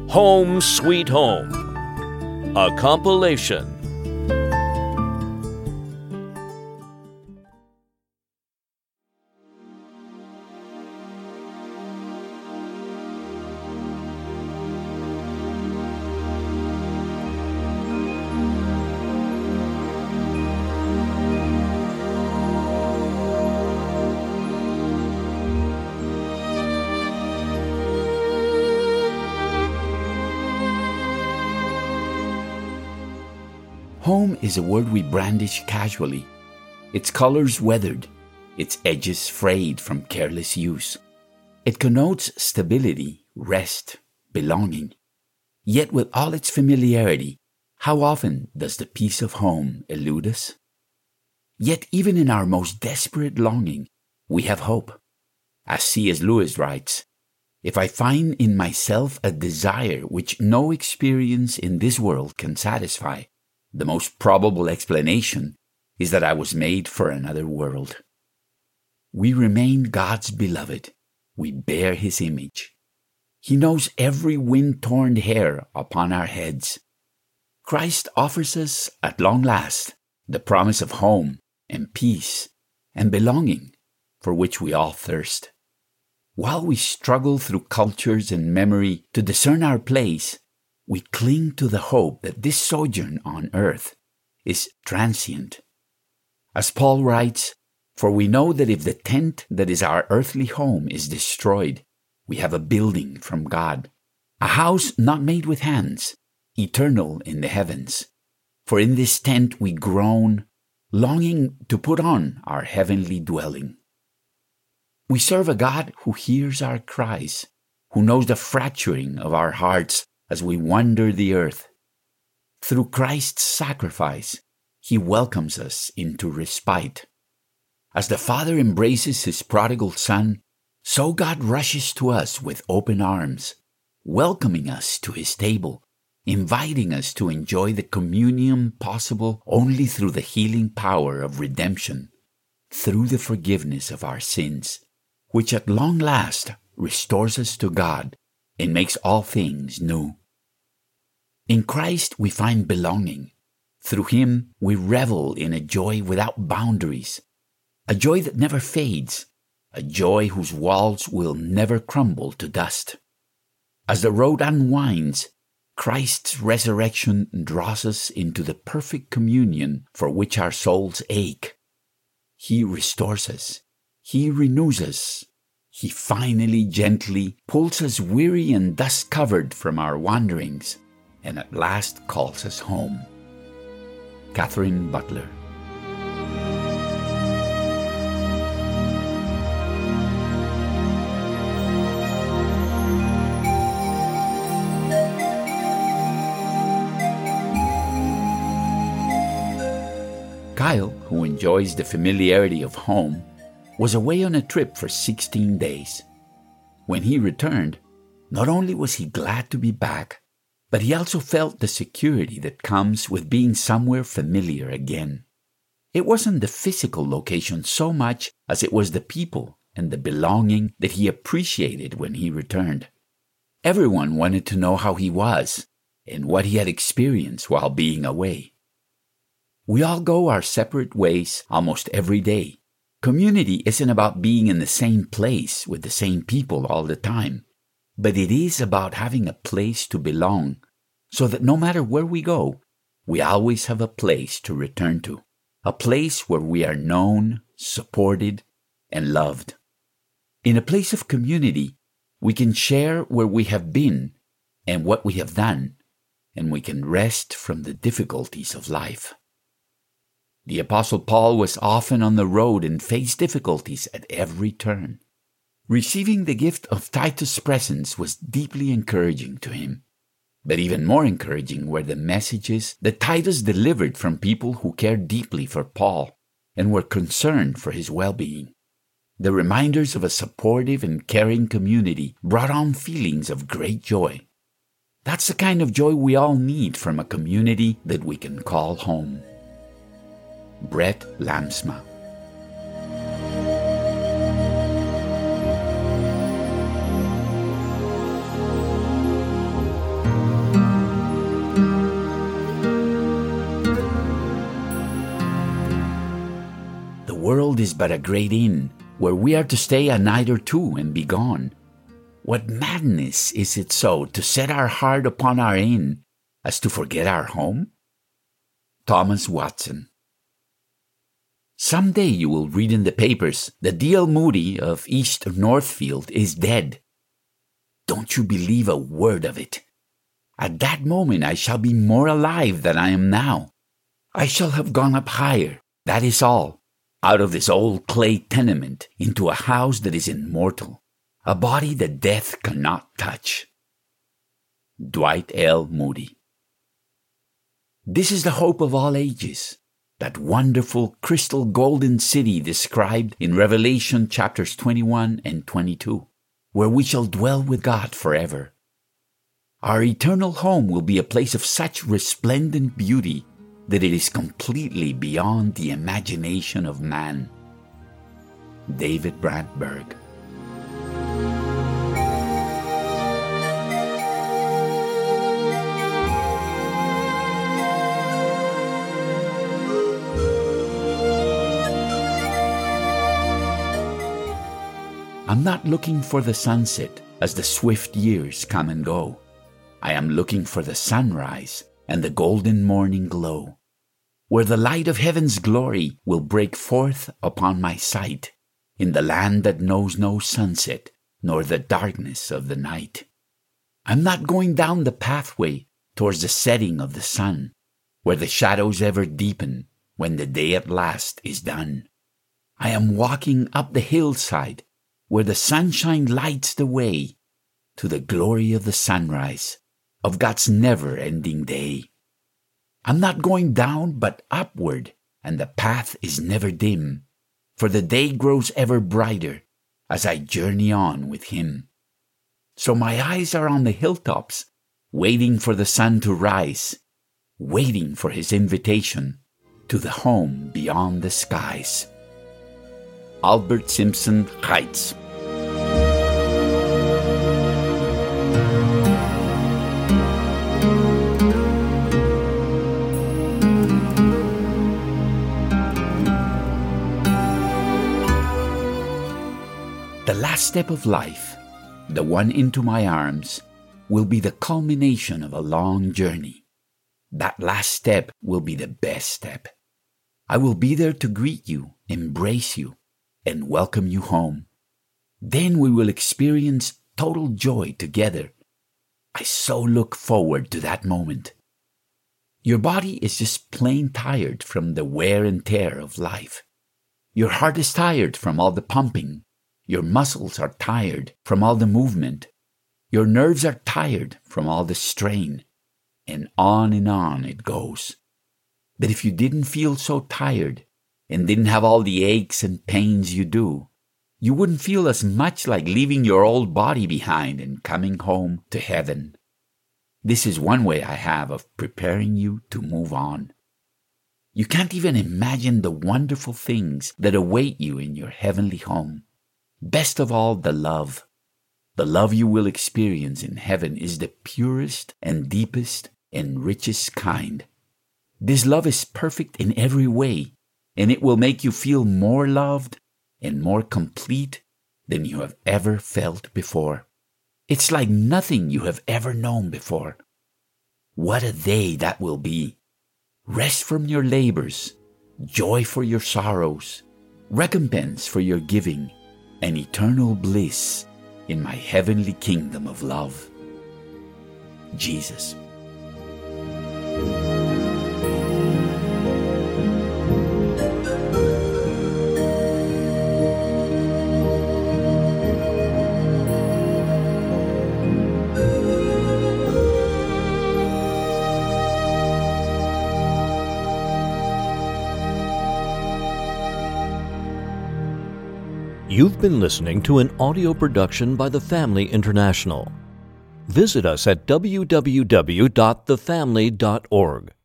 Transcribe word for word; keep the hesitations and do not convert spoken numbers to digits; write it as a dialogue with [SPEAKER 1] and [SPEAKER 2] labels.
[SPEAKER 1] Home Sweet Home, a compilation.
[SPEAKER 2] Home is a word we brandish casually, its colors weathered, its edges frayed from careless use. It connotes stability, rest, belonging. Yet with all its familiarity, how often does the peace of home elude us? Yet even in our most desperate longing, we have hope. As C S Lewis writes, "If I find in myself a desire which no experience in this world can satisfy, the most probable explanation is that I was made for another world." We remain God's beloved. We bear His image. He knows every wind-torn hair upon our heads. Christ offers us, at long last, the promise of home and peace and belonging for which we all thirst. While we struggle through cultures and memory to discern our place, we cling to the hope that this sojourn on earth is transient. As Paul writes, "For we know that if the tent that is our earthly home is destroyed, we have a building from God, a house not made with hands, eternal in the heavens. For in this tent we groan, longing to put on our heavenly dwelling." We serve a God who hears our cries, who knows the fracturing of our hearts as we wander the earth. Through Christ's sacrifice, He welcomes us into respite. As the Father embraces His prodigal Son, so God rushes to us with open arms, welcoming us to His table, inviting us to enjoy the communion possible only through the healing power of redemption, through the forgiveness of our sins, which at long last restores us to God and makes all things new. In Christ we find belonging. Through Him we revel in a joy without boundaries, a joy that never fades, a joy whose walls will never crumble to dust. As the road unwinds, Christ's resurrection draws us into the perfect communion for which our souls ache. He restores us. He renews us. He finally, gently pulls us weary and dust-covered from our wanderings, and at last calls us home. Catherine Butler. Kyle, who enjoys the familiarity of home, was away on a trip for sixteen days. When he returned, not only was he glad to be back, but he also felt the security that comes with being somewhere familiar again. It wasn't the physical location so much as it was the people and the belonging that he appreciated when he returned. Everyone wanted to know how he was and what he had experienced while being away. We all go our separate ways almost every day. Community isn't about being in the same place with the same people all the time, but it is about having a place to belong, so that no matter where we go, we always have a place to return to, a place where we are known, supported, and loved. In a place of community, we can share where we have been and what we have done, and we can rest from the difficulties of life. The Apostle Paul was often on the road and faced difficulties at every turn. Receiving the gift of Titus' presence was deeply encouraging to him. But even more encouraging were the messages that Titus delivered from people who cared deeply for Paul and were concerned for his well-being. The reminders of a supportive and caring community brought on feelings of great joy. That's the kind of joy we all need from a community that we can call home. Brett Lamsma. world is but a great inn, where we are to stay a night or two and be gone. What madness is it so to set our heart upon our inn as to forget our home? Thomas Watson. Someday you will read in the papers that D L Moody of East Northfield is dead. Don't you believe a word of it. At that moment I shall be more alive than I am now. I shall have gone up higher, that is all, out of this old clay tenement into a house that is immortal, a body that death cannot touch. Dwight L. Moody. This is the hope of all ages, that wonderful crystal golden city described in Revelation chapters twenty-one and twenty-two, where we shall dwell with God forever. Our eternal home will be a place of such resplendent beauty that it is completely beyond the imagination of man. David Brandtberg. I'm not looking for the sunset as the swift years come and go. I am looking for the sunrise and the golden morning glow, where the light of heaven's glory will break forth upon my sight, in the land that knows no sunset nor the darkness of the night. I'm not going down the pathway towards the setting of the sun, where the shadows ever deepen when the day at last is done. I am walking up the hillside where the sunshine lights the way to the glory of the sunrise of God's never-ending day. I'm not going down but upward, and the path is never dim, for the day grows ever brighter as I journey on with Him. So my eyes are on the hilltops, waiting for the sun to rise, waiting for His invitation to the home beyond the skies. Albert Simpson Reitz. The last step of life, the one into my arms, will be the culmination of a long journey. That last step will be the best step. I will be there to greet you, embrace you, and welcome you home. Then we will experience total joy together. I so look forward to that moment. Your body is just plain tired from the wear and tear of life. Your heart is tired from all the pumping. Your muscles are tired from all the movement. Your nerves are tired from all the strain. And on and on it goes. But if you didn't feel so tired and didn't have all the aches and pains you do, you wouldn't feel as much like leaving your old body behind and coming home to heaven. This is one way I have of preparing you to move on. You can't even imagine the wonderful things that await you in your heavenly home. Best of all, the love. The love you will experience in heaven is the purest and deepest and richest kind. This love is perfect in every way, and it will make you feel more loved and more complete than you have ever felt before. It's like nothing you have ever known before. What a day that will be. Rest from your labors, joy for your sorrows, recompense for your giving, and eternal bliss in my heavenly kingdom of love. Jesus.
[SPEAKER 1] You've been listening to an audio production by The Family International. Visit us at w w w dot the family dot org.